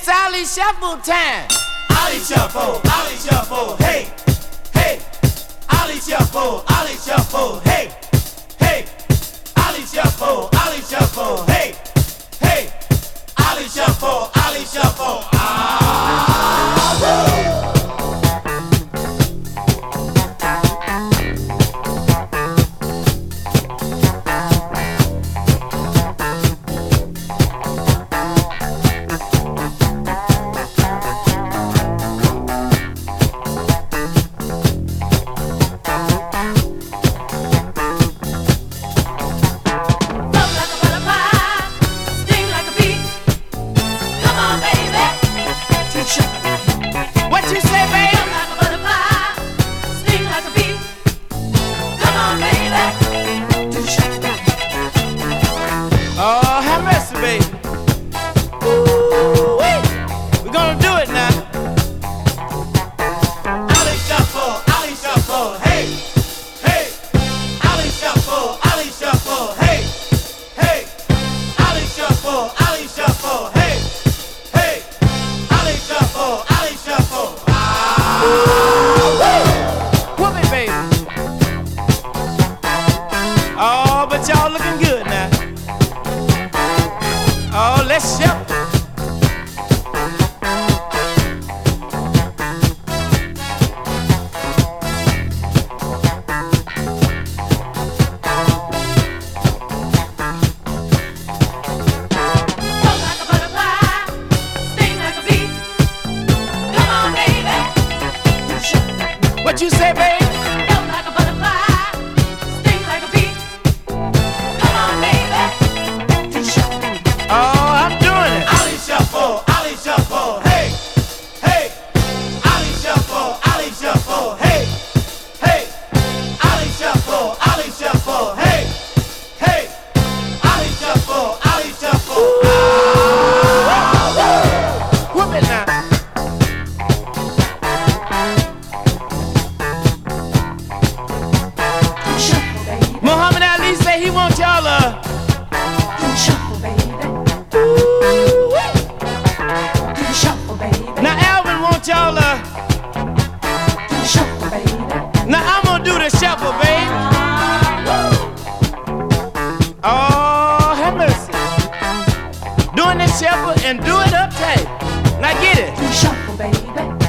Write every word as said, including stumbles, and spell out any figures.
It's Ollie Shuffle time. Ollie Shuffle, Ollie Shuffle, hey, hey. Ollie Shuffle, Ollie Shuffle, hey, hey. Ollie Shuffle, Ollie Shuffle, hey, hey. Ollie Shuffle, Ollie Shuffle, ah, woo. What you say, baby? Jump like a butterfly, sting like a bee. Come on, baby. Oh, have mercy, baby. Ooh, wait. We're gonna do it now. Ollie Shuffle, Ollie Shuffle, hey, hey. Ollie Shuffle, Ollie Shuffle, hey, hey. Ollie Shuffle, Ollie Shuffle, hey, hey. Ollie Shuffle, Ollie Shuffle, ah, Whoop it, baby. Oh, but y'all looking good now. Oh, let's shuffle. Jump like a butterfly, sting like a bee. Come on, baby. What you say, baby? Jump like a butterfly, sting like a bee. Come on, baby. Oh, I'm doing it. Ollie Shuffle, Ollie Shuffle, hey, hey. Ollie Shuffle, Ollie Shuffle, hey, hey. Ollie Shuffle, Ollie Shuffle, hey, hey. Ollie Shuffle, Ollie Shuffle, ah, Whoop it now. Shuffle, baby. Muhammad Ali say he wants y'all uh Shuffle, baby. Shuffle, baby. now Alvin wants y'all uh Shuffle, baby. now I'm gonna do the shuffle, baby. Oh, have mercy. Doing the shuffle and do it up tight. Now get it. Shuffle, baby.